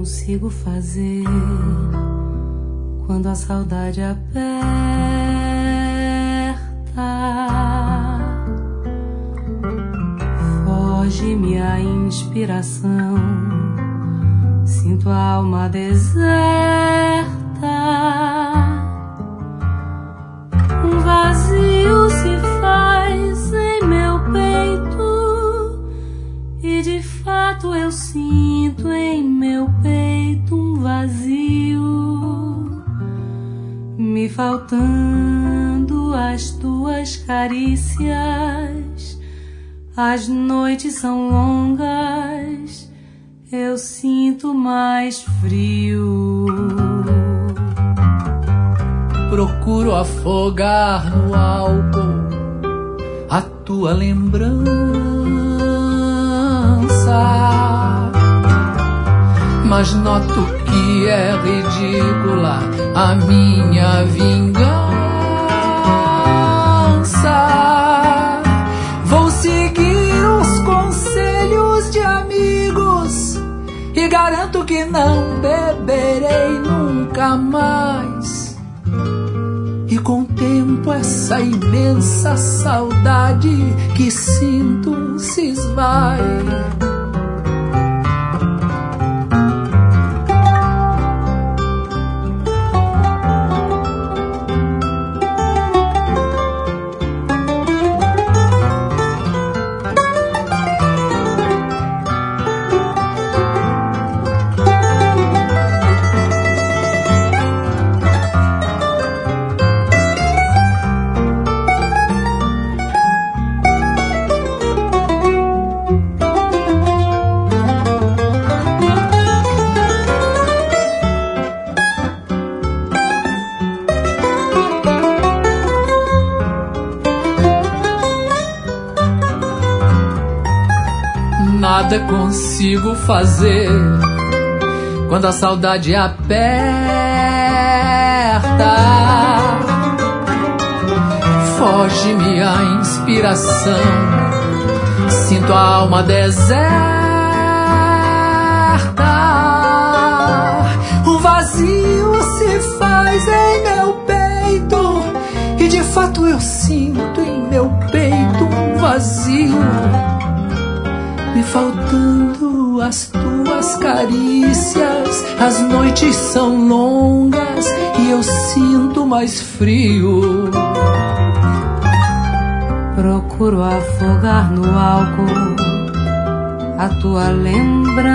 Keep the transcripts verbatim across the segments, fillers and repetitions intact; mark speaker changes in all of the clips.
Speaker 1: consigo fazer quando a saudade aperta. Foge-me a inspiração, sinto a alma deserta. Um vazio se faz em meu peito e de fato eu sinto em meu peito um vazio, me faltando as tuas carícias. As noites são longas, eu sinto mais frio.
Speaker 2: Procuro afogar no álcool a tua lembrança, mas noto que é ridícula a minha vingança. Vou seguir os conselhos de amigos e garanto que não beberei nunca mais. E contemplo essa imensa saudade que sinto se esvai. Nada consigo fazer quando a saudade aperta. Foge-me a inspiração, sinto a alma deserta. O vazio se faz em meu peito e de fato eu sinto em meu peito um vazio, me faltando as tuas carícias. As noites são longas e eu sinto mais frio.
Speaker 1: Procuro afogar no álcool a tua lembrança,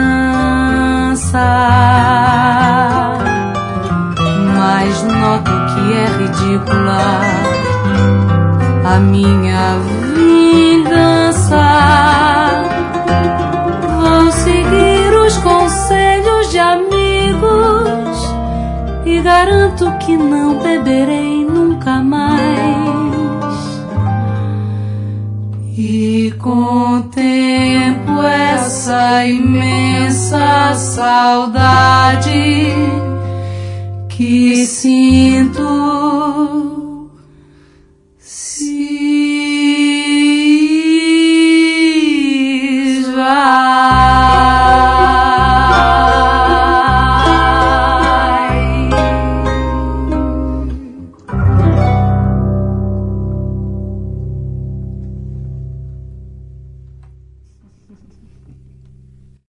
Speaker 1: mas noto que é ridícula a minha vingança. Vou seguir os conselhos de amigos e garanto que não beberei nunca mais. E contemplo essa imensa saudade que sinto se esvai.